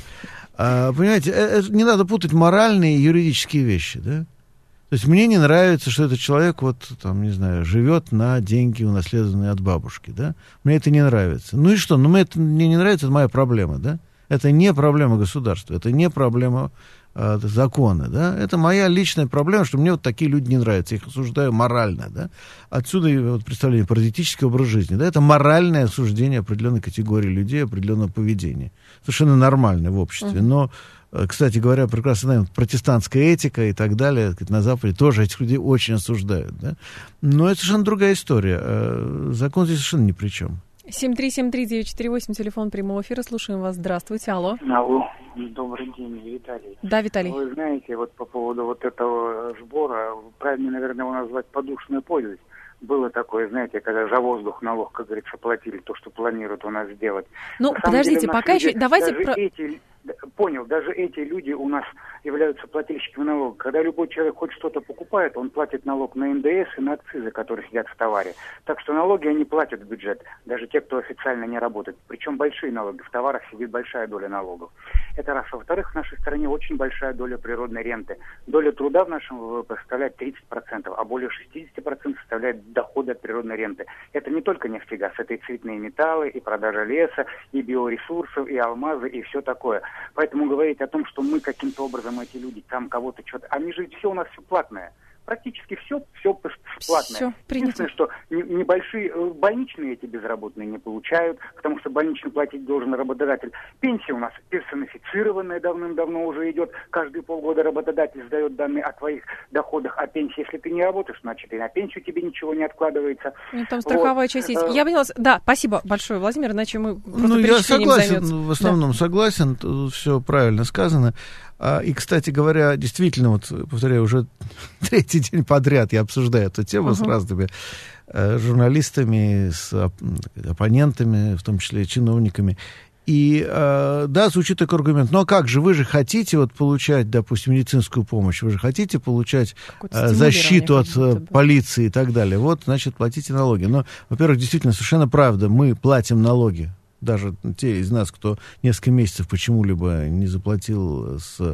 А, понимаете, это, не надо путать моральные и юридические вещи, да? То есть мне не нравится, что этот человек, вот, там, не знаю, живет на деньги, унаследованные от бабушки, да? Мне это не нравится. Ну и что? Ну, мне это мне не нравится, это моя проблема, да? Это не проблема государства, это не проблема э, закона, да? Это моя личная проблема, что мне вот такие люди не нравятся, я их осуждаю морально, да? Отсюда вот представление паразитический образ жизни, да? Это моральное осуждение определенной категории людей, определенного поведения. Совершенно нормально в обществе, но... Кстати говоря, прекрасно знаем, протестантская этика и так далее, на Западе тоже этих людей очень осуждают, да? Но это совершенно другая история. Закон здесь совершенно ни при чем. семь три семь три девять четыре восемь, телефон прямого эфира, слушаем вас. Здравствуйте, алло. Алло, добрый день, Виталий. Да, Виталий. Вы знаете, вот по поводу вот этого сбора, правильно, наверное, его назвать подушная повесть. Было такое, знаете, когда за воздух налог, как говорится, платили то, что планируют у нас сделать. Ну, подождите, деле, пока еще... Давайте... Про... Эти, понял, даже эти люди у нас являются плательщиками налога. Когда любой человек хоть что-то покупает, он платит налог на эн дэ эс и на акцизы, которые сидят в товаре. Так что налоги они платят в бюджет, даже те, кто официально не работает. Причем большие налоги. В товарах сидит большая доля налогов. Это раз. Во-вторых, в нашей стране очень большая доля природной ренты. Доля труда в нашем вэ вэ пэ составляет тридцать процентов, а более шестьдесят процентов составляет доходы от природной ренты. Это не только нефть и газ, это и цветные металлы, и продажа леса, и биоресурсов, и алмазы, и все такое. Поэтому говорить о том, что мы каким-то образом, эти люди, там кого-то что-то... Они же все у нас все платное. Практически все, все платное. Все, единственное, что небольшие больничные эти безработные не получают, потому что больничный платить должен работодатель. Пенсия у нас персонифицированная давным-давно уже идет. Каждые полгода работодатель сдает данные о твоих доходах, о пенсии. Если ты не работаешь, значит, и на пенсию тебе ничего не откладывается. Ну, там страховая вот. часть есть. Я поняла. Да, спасибо большое, Владимир, иначе мы просто ну, я согласен, займется. В основном да. согласен, все правильно сказано. И, кстати говоря, действительно, вот, повторяю, уже третий день подряд я обсуждаю эту тему uh-huh. с разными э, журналистами, с оппонентами, в том числе чиновниками. И, э, да, звучит такой аргумент, ну а как же, вы же хотите вот получать, допустим, медицинскую помощь, вы же хотите получать э, защиту от э, полиции и так далее. Вот, значит, платите налоги. Но, во-первых, действительно, совершенно правда, мы платим налоги. Даже те из нас, кто несколько месяцев почему-либо не заплатил с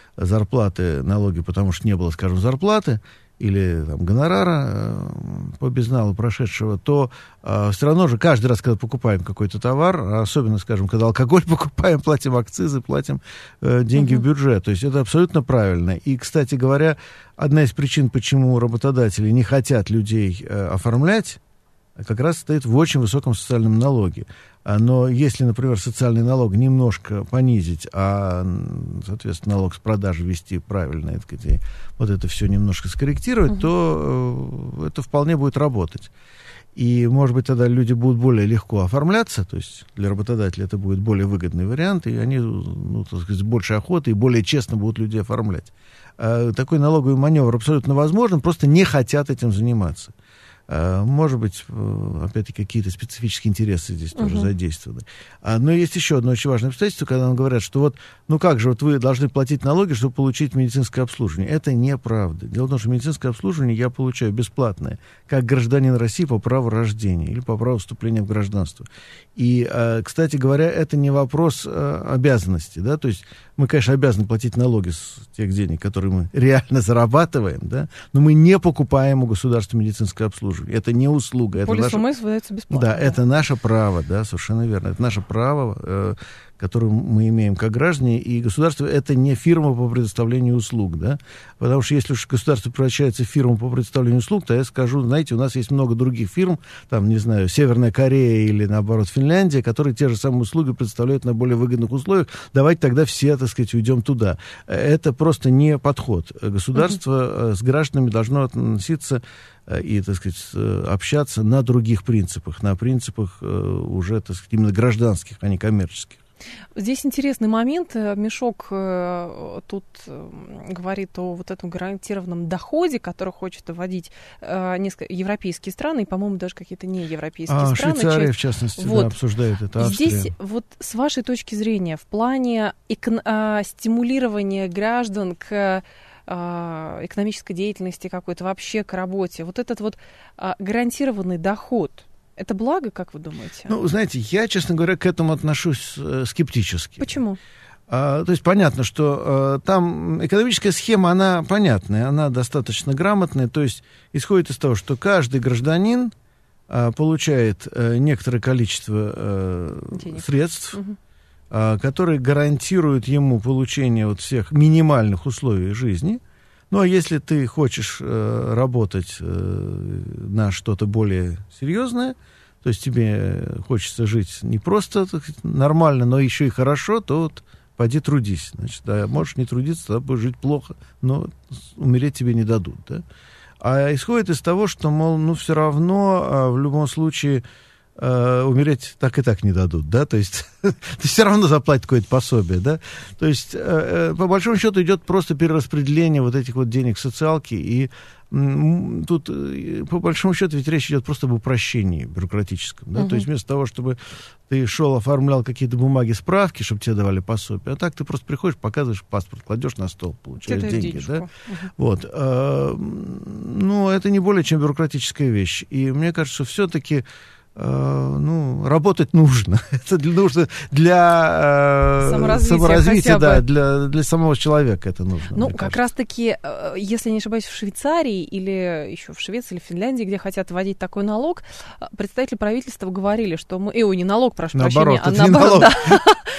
зарплаты налоги, потому что не было, скажем, зарплаты или там, гонорара э, по безналу прошедшего, то э, все равно же каждый раз, когда покупаем какой-то товар, особенно, скажем, когда алкоголь покупаем, платим акцизы, платим э, деньги uh-huh. в бюджет. То есть это абсолютно правильно. И, кстати говоря, одна из причин, почему работодатели не хотят людей э, оформлять, как раз стоит в очень высоком социальном налоге. Но если, например, социальный налог немножко понизить, а, соответственно, налог с продажи ввести правильно, это, сказать, вот это все немножко скорректировать, uh-huh. то э, это вполне будет работать. И, может быть, тогда люди будут более легко оформляться, то есть для работодателя это будет более выгодный вариант, и они, ну, так сказать, с большей охотой и более честно будут людей оформлять. А такой налоговый маневр абсолютно возможен, просто не хотят этим заниматься. Может быть, опять-таки, какие-то специфические интересы здесь тоже uh-huh. задействованы. Но есть еще одно очень важное обстоятельство, когда нам говорят, что вот, ну как же, вот вы должны платить налоги, чтобы получить медицинское обслуживание. Это неправда. Дело в том, что медицинское обслуживание я получаю бесплатное, как гражданин России по праву рождения или по праву вступления в гражданство. И, кстати говоря, это не вопрос обязанности, да, то есть мы, конечно, обязаны платить налоги с тех денег, которые мы реально зарабатываем, да, но мы не покупаем у государства медицинское обслуживание. Это не услуга. Это Полис наше... ФМС выдается бесплатно. Да, да, это наше право, да, совершенно верно. Это наше право, э, которую мы имеем как граждане, и государство — это не фирма по предоставлению услуг, да, потому что если уж государство превращается в фирму по предоставлению услуг, то я скажу, знаете, у нас есть много других фирм, там, не знаю, Северная Корея или, наоборот, Финляндия, которые те же самые услуги предоставляют на более выгодных условиях, давайте тогда все, так сказать, уйдем туда. Это просто не подход. Государство uh-huh. с гражданами должно относиться и, так сказать, общаться на других принципах, на принципах уже, так сказать, именно гражданских, а не коммерческих. Здесь интересный момент. Мешок тут говорит о вот этом гарантированном доходе, который хочет вводить несколько европейские страны, и, по-моему, даже какие-то неевропейские а, страны. Швейцария, часть... в частности, вот. да, обсуждает это, Австрия. Здесь вот с вашей точки зрения в плане эко- а, стимулирования граждан к экономической деятельности какой-то, вообще к работе, вот этот вот а, гарантированный доход, это благо, как вы думаете? Ну, знаете, я, честно говоря, к этому отношусь э, скептически. Почему? А, то есть понятно, что э, там экономическая схема, она понятная, она достаточно грамотная, то есть исходит из того, что каждый гражданин э, получает э, некоторое количество э, средств, угу. э, которые гарантируют ему получение вот всех минимальных условий жизни. Ну, а если ты хочешь э, работать э, на что-то более серьезное, то есть тебе хочется жить не просто так сказать, нормально, но еще и хорошо, то вот пойди трудись. Значит, да, можешь не трудиться, тогда будешь жить плохо, но умереть тебе не дадут. Да? А исходит из того, что, мол, ну, все равно а, в любом случае Uh, умереть так и так не дадут, да, то есть все равно заплатят какое-то пособие, да, то есть uh, по большому счету идет просто перераспределение вот этих вот денег в социалке, и м, тут по большому счету ведь речь идет просто об упрощении бюрократическом, да, uh-huh. то есть вместо того, чтобы ты шел, оформлял какие-то бумаги, справки, чтобы тебе давали пособие, а так ты просто приходишь, показываешь паспорт, кладешь на стол, получаешь это деньги, да, uh-huh. вот, uh, ну, это не более чем бюрократическая вещь, и мне кажется, что все-таки Uh, ну, работать нужно. Это нужно для uh, саморазвития, саморазвития да, для, для самого человека это нужно. Ну, как раз-таки, если не ошибаюсь, в Швейцарии или еще в Швеции или в Финляндии, где хотят вводить такой налог, представители правительства говорили, что мы... Ой, не налог, прошу наоборот, прощения, а наоборот, да,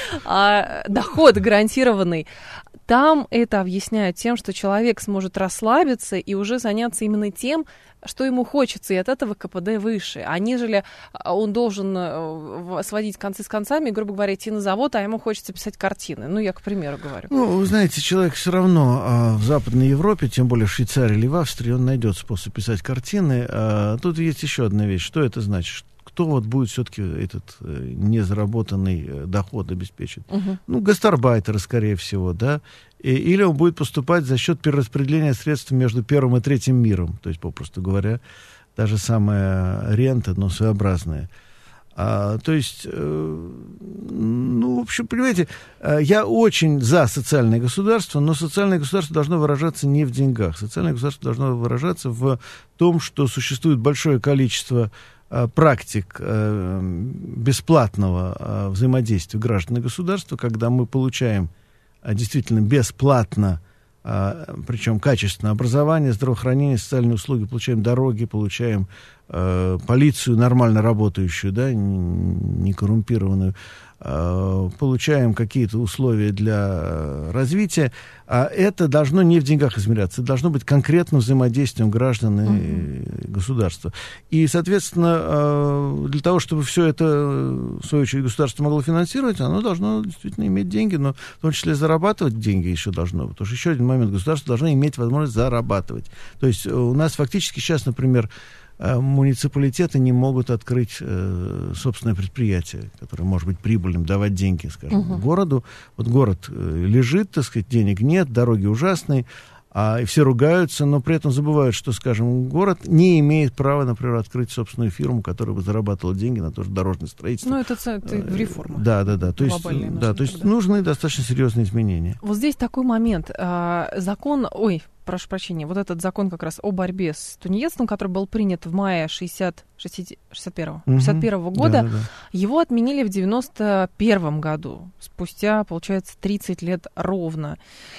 а доход гарантированный. Там это объясняют тем, что человек сможет расслабиться и уже заняться именно тем, что ему хочется, и от этого ка пэ дэ выше, а нежели он должен сводить концы с концами, грубо говоря, идти на завод, а ему хочется писать картины. Ну, я к примеру говорю. Ну, вы знаете, человек все равно а, в Западной Европе, тем более в Швейцарии или в Австрии, он найдет способ писать картины. А, тут есть еще одна вещь. Что это значит? Кто вот будет все-таки этот э, незаработанный э, доход обеспечить? Uh-huh. Ну, гастарбайтеры, скорее всего, да. И, или он будет поступать за счет перераспределения средств между первым и третьим миром. То есть, попросту говоря, та же самая рента, но своеобразная. А, то есть, э, ну, в общем, понимаете, э, я очень за социальное государство, но социальное государство должно выражаться не в деньгах. Социальное государство должно выражаться в том, что существует большое количество практик э, бесплатного э, взаимодействия граждан и государства, когда мы получаем э, действительно бесплатно, э, причем качественное образование, здравоохранение, социальные услуги, получаем дороги, получаем э, полицию нормально работающую, да, не коррумпированную, э, получаем какие-то условия для развития, а это должно не в деньгах измеряться, это должно быть конкретным взаимодействием граждан и uh-huh. государства. И, соответственно, для того, чтобы все это, в свою очередь, государство могло финансировать, оно должно действительно иметь деньги, но в том числе зарабатывать деньги еще должно. Потому что еще один момент, государство должно иметь возможность зарабатывать. То есть у нас фактически сейчас, например, муниципалитеты не могут открыть э, собственное предприятие, которое может быть прибыльным, давать деньги, скажем, uh-huh. городу. Вот город э, лежит, так сказать, денег нет, дороги ужасные, а, и все ругаются, но при этом забывают, что, скажем, город не имеет права, например, открыть собственную фирму, которая бы зарабатывала деньги на то же дорожное строительство. Ну, это, это реформа. Да, да, да. То есть, да, то есть нужны достаточно серьезные изменения. Вот здесь такой момент. Закон, ой, прошу прощения, вот этот закон как раз о борьбе с тунеядством, который был принят в мае шестьдесят шестьдесят первого, шестьдесят первого года. Да, да, да. Его отменили в девяносто первом году, спустя, получается, тридцать лет ровно.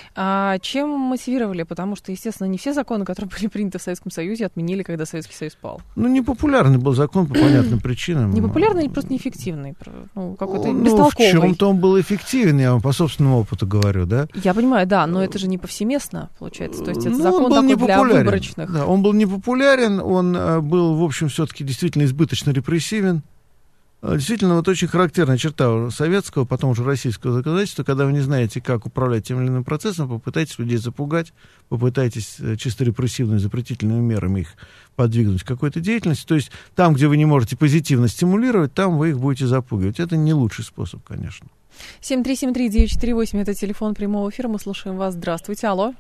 А чем мотивировали? Потому что, естественно, не все законы, которые были приняты в Советском Союзе, отменили, когда Советский Союз пал. Ну, непопулярный был закон по понятным причинам. Непопулярный или просто неэффективный? Ну, какой-то ну, бестолковый. В чем-то он был эффективен, я вам по собственному опыту говорю, да? Я понимаю, да, но это же не повсеместно, получается. То есть это ну, закон такой для выборочных. Да, он был непопулярен, он а, был, в общем, все-таки действительно избыточно репрессивен. Действительно, вот очень характерная черта советского, потом уже российского законодательства, когда вы не знаете, как управлять тем или иным процессом, попытайтесь людей запугать, попытайтесь чисто репрессивными, запретительными мерами их подвигнуть к какой-то деятельности. То есть там, где вы не можете позитивно стимулировать, там вы их будете запугивать. Это не лучший способ, конечно. семь три семь три девять четыре восемь, это телефон прямого эфира, мы слушаем вас. Здравствуйте, алло.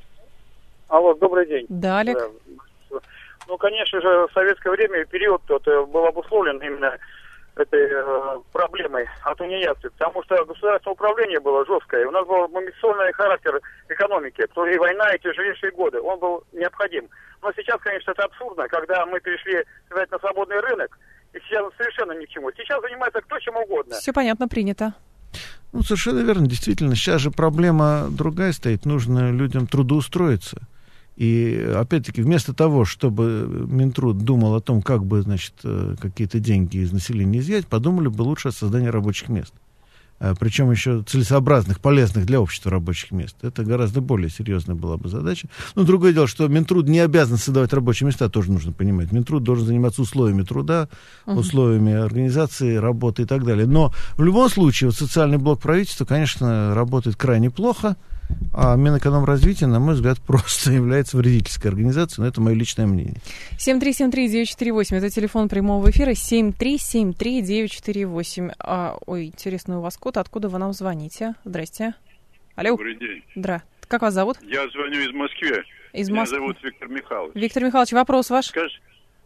Алло, добрый день. Да, Олег. Да. Ну, конечно же, в советское время период тот был обусловлен именно этой э, проблемой от тунеядцев, потому что государственное управление было жесткое, у нас был мобилизационный характер экономики, и война, и тяжелейшие годы, он был необходим. Но сейчас, конечно, это абсурдно, когда мы перешли, сказать, на свободный рынок, и сейчас совершенно ни к чему. Сейчас занимается кто чем угодно. Все понятно, принято. Ну, совершенно верно, действительно, сейчас же проблема другая стоит, нужно людям трудоустроиться. И, опять-таки, вместо того, чтобы Минтруд думал о том, как бы, значит, какие-то деньги из населения изъять, подумали бы лучше о создании рабочих мест. Причем еще целесообразных, полезных для общества рабочих мест. Это гораздо более серьезная была бы задача. Но другое дело, что Минтруд не обязан создавать рабочие места, тоже нужно понимать. Минтруд должен заниматься условиями труда, uh-huh. условиями организации, работы и так далее. Но в любом случае, вот социальный блок правительства, конечно, работает крайне плохо. А Минэкономразвития, на мой взгляд, просто является вредительской организацией, но это мое личное мнение. семь три семь три девять четыре восемь, это телефон прямого эфира, семь три семь три девять четыре восемь. А, ой, интересный у вас код, откуда вы нам звоните? Здрасте. Алло. Добрый день. Здра. Как вас зовут? Я звоню из Москвы. Из Меня Моск... зовут Виктор Михайлович. Виктор Михайлович, вопрос ваш? Скажи,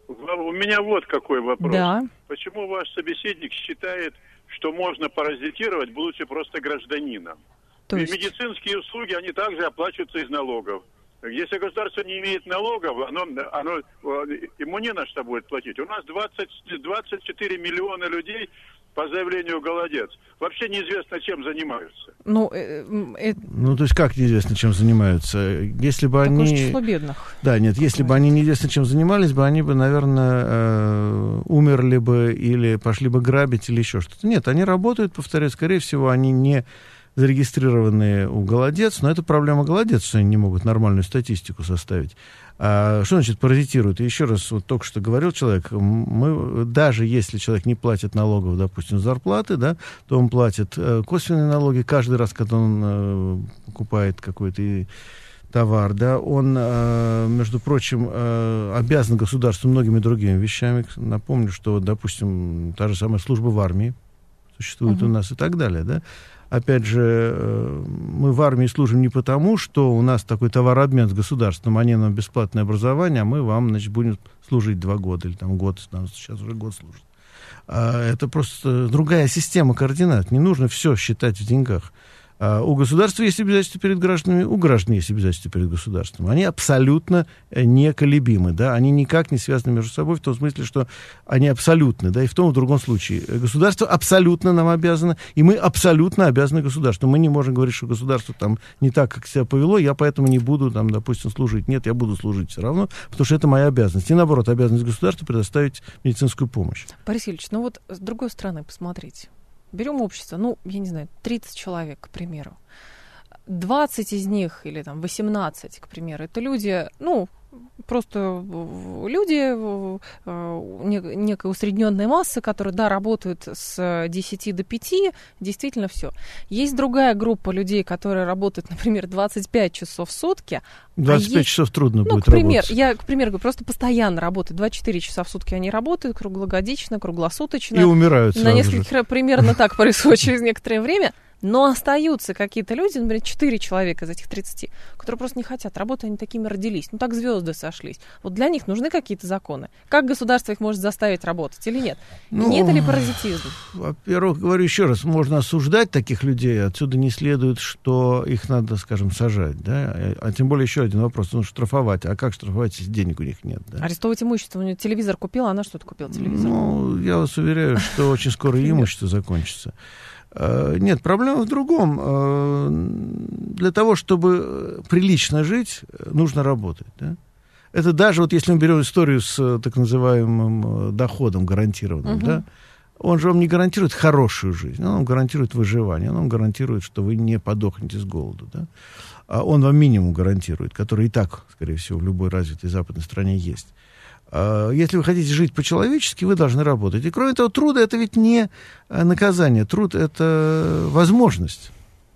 у меня вот какой вопрос. Да. Почему ваш собеседник считает, что можно паразитировать, будучи просто гражданином? То есть... Медицинские услуги, они также оплачиваются из налогов. Если государство не имеет налогов, оно, оно ему не на что будет платить. У нас двадцать, двадцать четыре миллиона людей по заявлению «Голодец». Вообще неизвестно, чем занимаются. Ну, э, э, ну, то есть как неизвестно, чем занимаются? Если бы такое они... число бедных. Да, нет, если бы они неизвестно, чем занимались бы, они бы, наверное, э, умерли бы или пошли бы грабить или еще что-то. Нет, они работают, повторяю, скорее всего, они не... зарегистрированные у «Голодец», но это проблема «Голодец», что они не могут нормальную статистику составить. А что значит паразитируют? И еще раз, вот только что говорил человек, мы, даже если человек не платит налогов, допустим, зарплаты, да, то он платит э, косвенные налоги каждый раз, когда он э, покупает какой-то товар, да, он, э, между прочим, э, обязан государству многими другими вещами. Напомню, что, допустим, та же самая служба в армии существует uh-huh. у нас и так далее, да. Опять же, мы в армии служим не потому, что у нас такой товарообмен с государством, они нам бесплатное образование, а мы вам, значит, будем служить два года или там год, нам сейчас уже год служит. Это просто другая система координат, не нужно все считать в деньгах. У государства есть обязательства перед гражданами, у граждан есть обязательства перед государством. Они абсолютно неколебимы, да, они никак не связаны между собой в том смысле, что они абсолютны, да, и в том и в другом случае. Государство абсолютно нам обязано, и мы абсолютно обязаны государству. Мы не можем говорить, что государство там не так, как себя повело, я поэтому не буду там, допустим, служить. Нет, я буду служить все равно, потому что это моя обязанность. И наоборот, обязанность государства предоставить медицинскую помощь. Борис Ильич, ну вот с другой стороны посмотрите. Берем общество, ну, я не знаю, тридцать человек, к примеру. двадцать из них, или там восемнадцать, к примеру, это люди, ну, просто люди некой усредненной массы, которые, да, работают с десяти до пяти, действительно все. Есть другая группа людей, которые работают, например, двадцать пять часов в сутки. двадцать пять а есть, часов трудно ну, будет к примеру, работать. Я, к примеру, говорю, просто постоянно работают. двадцать четыре часа в сутки они работают, круглогодично, круглосуточно. И умирают На сразу нескольких же. Примерно так происходит через некоторое время. Но остаются какие-то люди, например, четыре человека из этих тридцати, которые просто не хотят работать, они такими родились. Ну, так звезды сошлись. Вот для них нужны какие-то законы. Как государство их может заставить работать или нет? Ну, нет ли паразитизм? Во-первых, говорю еще раз, можно осуждать таких людей, отсюда не следует, что их надо, скажем, сажать, да? А тем более еще один вопрос, ну, штрафовать. А как штрафовать, если денег у них нет, да? Арестовывать имущество. У нее телевизор купил, а она что-то купила телевизор. Ну, я вас уверяю, что очень скоро имущество закончится. Нет, проблема в другом. Для того, чтобы прилично жить, нужно работать. Да? Это даже вот если мы берем историю с так называемым доходом гарантированным, угу. да, он же вам не гарантирует хорошую жизнь, он вам гарантирует выживание, он вам гарантирует, что вы не подохнете с голоду. Да? А он вам минимум гарантирует, который и так, скорее всего, в любой развитой западной стране есть. Если вы хотите жить по-человечески, вы должны работать. И кроме того, труд — это ведь не наказание. Труд — это возможность.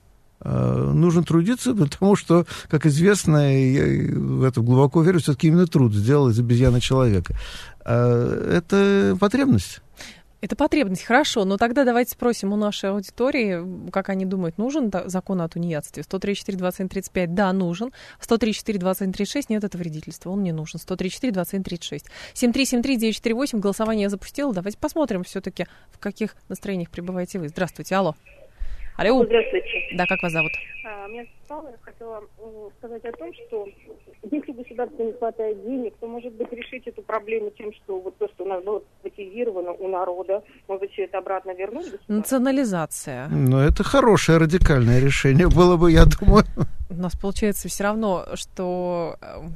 Нужно трудиться, потому что, как известно, я в это глубоко верю, все-таки именно труд сделал из обезьяны человека. Это потребность. Это потребность, хорошо, но тогда давайте спросим у нашей аудитории, как они думают, нужен закон о тунеядстве? сто тридцать четыре двадцать семь тридцать пять, да, нужен. сто тридцать четыре двадцать семь тридцать шесть, нет, это вредительство, он не нужен. сто тридцать четыре двадцать семь тридцать шесть. семь три семь три девять четыре восемь, голосование я запустила. Давайте посмотрим все-таки, в каких настроениях пребываете вы. Здравствуйте, алло. Алло. Здравствуйте. Да, как вас зовут? А, меня Светлана, я хотела сказать о том, что если государству не хватает денег, то, может быть, решить эту проблему тем, что вот то, что у нас было мотивировано у народа, может быть, все это обратно вернуть? Национализация. Ну, это хорошее радикальное решение было бы, я думаю. У нас получается все равно, что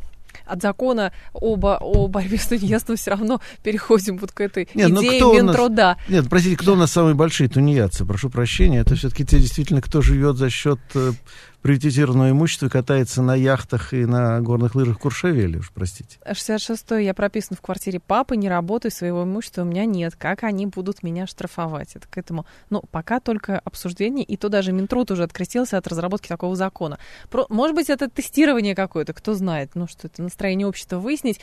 от закона об, о борьбе с тунеядством все равно переходим вот к этой Нет, идее Минтруда. Нас... Нет, простите, кто у нас самые большие тунеядцы? Прошу прощения, это все-таки те действительно, кто живет за счет приватизированного имущества и катается на яхтах и на горных лыжах в Куршавеле, уж простите. шестьдесят шестой, я прописан в квартире папы, не работаю, своего имущества у меня нет. Как они будут меня штрафовать? Это к этому, ну, пока только обсуждение, и то даже Минтруд уже открестился от разработки такого закона. Про, может быть, это тестирование какое-то, кто знает, ну, что это настроение общества выяснить.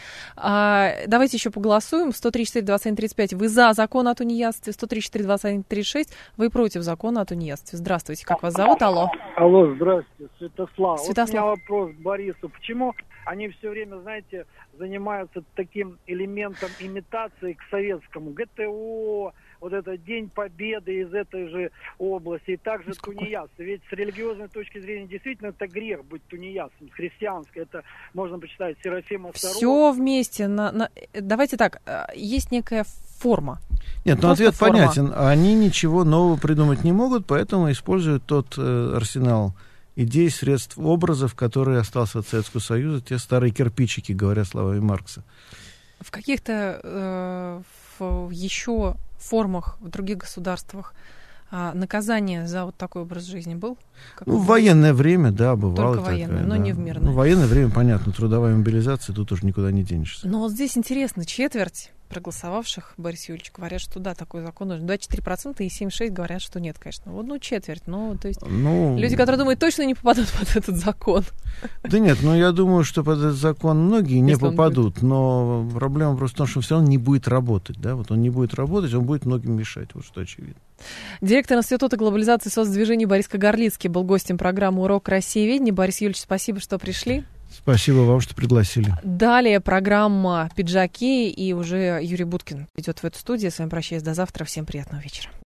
А, давайте еще поголосуем. сто тридцать четыре двадцать семь тридцать пять, вы за закон о тунеядстве, сто тридцать четыре двадцать семь тридцать шесть, вы против закона о тунеядстве. Здравствуйте, как вас зовут? Алло. Алло, здравствуйте. Святослав. Святослав. Вот у меня вопрос к Борису. Почему они все время, знаете, занимаются таким элементом имитации к советскому? ГТО, вот это День Победы из этой же области, и также тунеядцы. Ведь с религиозной точки зрения действительно это грех быть тунеядцем. С христианской это можно почитать Серафима второго. Все вместе. На, на... Давайте так, есть некая форма. Нет, ну ответ форма. Понятен. Они ничего нового придумать не могут, поэтому используют тот э, арсенал идей, средств, образов, которые остался от Советского Союза, те старые кирпичики, говоря словами Маркса. В каких-то э, в еще формах в других государствах а наказание за вот такой образ жизни был? Ну, в военное время, да, бывало. Только военное, такое, но да. не в мирное. Ну, в военное время, понятно, трудовая мобилизация, тут уже никуда не денешься. Но вот здесь интересно, четверть проголосовавших, Борис Юрьевич, говорят, что да, такой закон нужен. двадцать четыре процента и семьдесят шесть процентов говорят, что нет, конечно. Вот, ну, четверть. Ну, то есть ну, люди, которые думают, точно не попадут под этот закон. Да нет, ну, я думаю, что под этот закон многие не Если попадут, но проблема просто в том, что он все равно не будет работать, да, вот он не будет работать, он будет многим мешать, вот что очевидно. Директор Института глобализации и соцдвижения Борис Кагарлицкий был гостем программы «Урок Россиеведения». Борис Юрьевич, спасибо, что пришли. Спасибо вам, что пригласили. Далее программа «Пиджаки», и уже Юрий Буткин идет в эту студию. С вами прощаюсь до завтра. Всем приятного вечера.